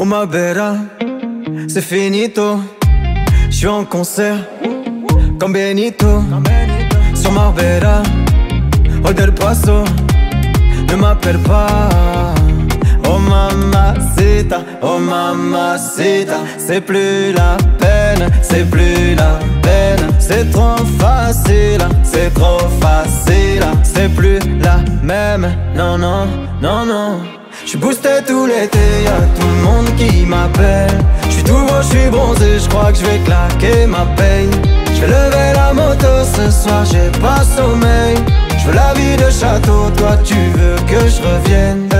ma bella, c'est finito. J'suis en concert, comme Benito. Sur Marbella, Hall del Paso. Ne m'appelle pas. Oh mamacita, oh mamacita. C'est plus la peine, c'est plus la peine. C'est trop facile, c'est trop facile. C'est plus la même, non, non, non, non. J'suis boosté tout l'été, y'a tout le monde qui m'appelle. J'suis tout beau, j'suis bronzé, j'crois que j'vais claquer ma paye. J'vais lever la moto ce soir, j'ai pas sommeil. J'veux la vie de château, toi tu veux que j'revienne.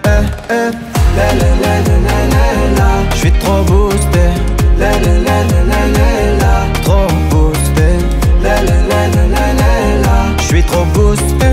J'suis trop boosté, trop boosté. J'suis trop boosté,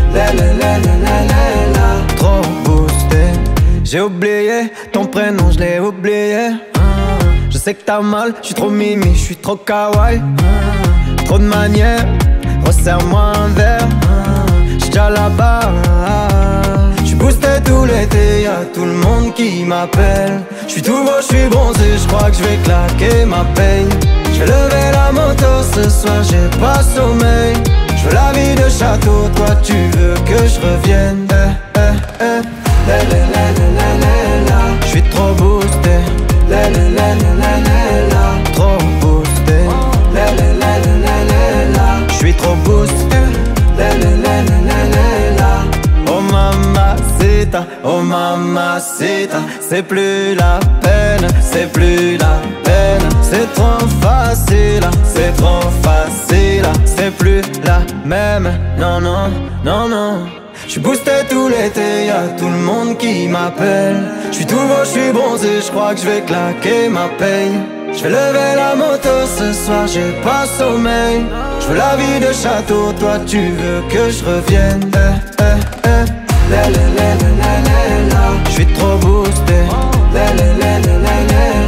trop boosté. J'ai oublié ton prénom, je l'ai oublié. Je sais que t'as mal, j'suis trop mimi, j'suis trop kawaii. Trop de manières, resserre-moi un verre. J'suis déjà là-bas. J'suis boosté tout l'été, y'a tout le monde qui m'appelle. J'suis tout beau, j'suis bronzé, j'crois que j'vais claquer ma paye. J'vais lever la moto ce soir, j'ai pas sommeil. J'veux la vie de château, toi tu veux que j'revienne. J'suis trop boosté, trop boosté. J'suis trop boosté. Oh mamacita, oh mamacita. C'est plus la peine, c'est plus la peine. C'est trop facile, c'est trop facile. C'est plus la même, non, non, non, non. J'suis boosté tout l'été, y'a tout le monde qui m'appelle. J'suis tout beau, j'suis bronzé, j'crois que j'vais claquer ma paye. J'vais lever la moto ce soir, j'ai pas sommeil. J'veux la vie de château, toi tu veux que j'revienne. J'suis trop boosté,